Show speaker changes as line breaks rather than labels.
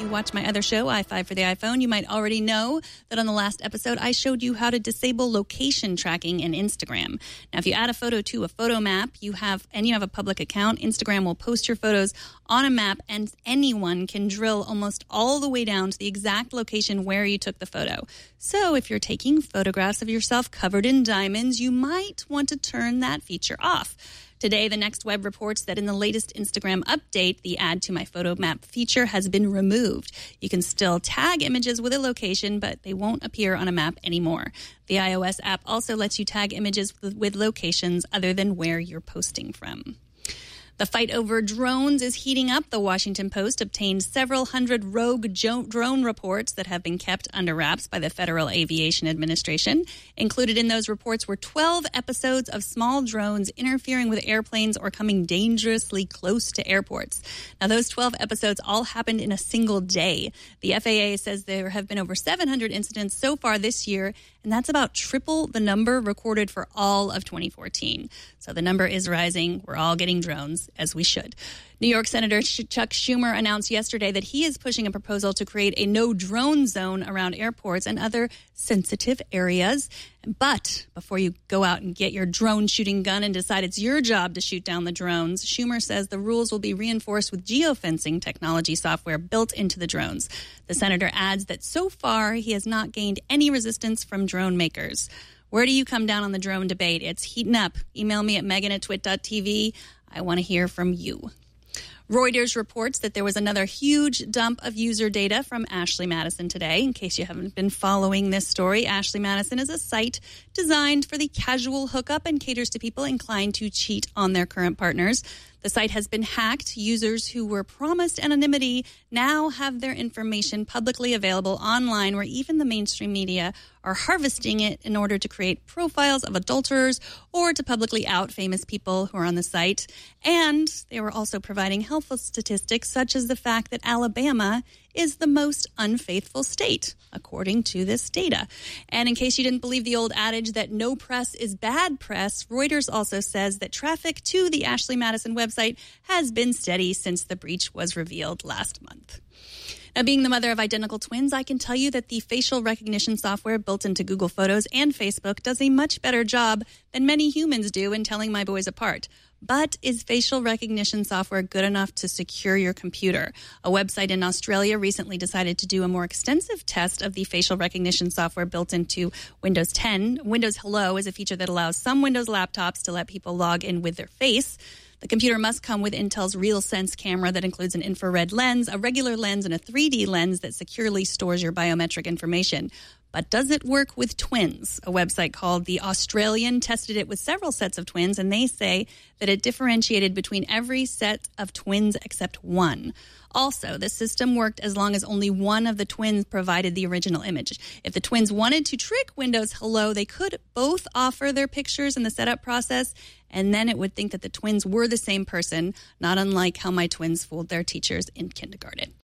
you watch my other show, i5 for the iPhone, you might already know that on the last episode, I showed you how to disable location tracking in Instagram. Now, if you add a photo to a photo map, you have a public account, Instagram will post your photos on a map, and anyone can drill almost all the way down to the exact location where you took the photo. So if you're taking photographs of yourself covered in diamonds, you might want to turn that feature off. Today, the Next Web reports that in the latest Instagram update, the Add to My Photo Map feature has been removed. You can still tag images with a location, but they won't appear on a map anymore. The iOS app also lets you tag images with locations other than where you're posting from. The fight over drones is heating up. The Washington Post obtained several hundred rogue drone reports that have been kept under wraps by the Federal Aviation Administration. Included in those reports were 12 episodes of small drones interfering with airplanes or coming dangerously close to airports. Now, those 12 episodes all happened in a single day. The FAA says there have been over 700 incidents so far this year, and that's about triple the number recorded for all of 2014. So the number is rising. We're all getting drones, as we should. New York Senator Chuck Schumer announced yesterday that he is pushing a proposal to create a no-drone zone around airports and other sensitive areas. But before you go out and get your drone shooting gun and decide it's your job to shoot down the drones, Schumer says the rules will be reinforced with geofencing technology software built into the drones. The senator adds that so far he has not gained any resistance from drone makers. Where do you come down on the drone debate? It's heating up. Email me at megan@twit.tv. I want to hear from you. Reuters reports that there was another huge dump of user data from Ashley Madison today. In case you haven't been following this story, Ashley Madison is a site designed for the casual hookup and caters to people inclined to cheat on their current partners. The site has been hacked. Users who were promised anonymity now have their information publicly available online, where even the mainstream media are harvesting it in order to create profiles of adulterers or to publicly out famous people who are on the site. And they were also providing helpful statistics, such as the fact that Alabama is the most unfaithful state, according to this data. And in case you didn't believe the old adage that no press is bad press, Reuters also says that traffic to the Ashley Madison website has been steady since the breach was revealed last month. Now, being the mother of identical twins, I can tell you that the facial recognition software built into Google Photos and Facebook does a much better job than many humans do in telling my boys apart. But is facial recognition software good enough to secure your computer? A website in Australia recently decided to do a more extensive test of the facial recognition software built into Windows 10. Windows Hello is a feature that allows some Windows laptops to let people log in with their face. The computer must come with Intel's RealSense camera that includes an infrared lens, a regular lens, and a 3D lens that securely stores your biometric information. But does it work with twins? A website called The Australian tested it with several sets of twins, and they say that it differentiated between every set of twins except one. Also, the system worked as long as only one of the twins provided the original image. If the twins wanted to trick Windows Hello, they could both offer their pictures in the setup process, and then it would think that the twins were the same person, not unlike how my twins fooled their teachers in kindergarten.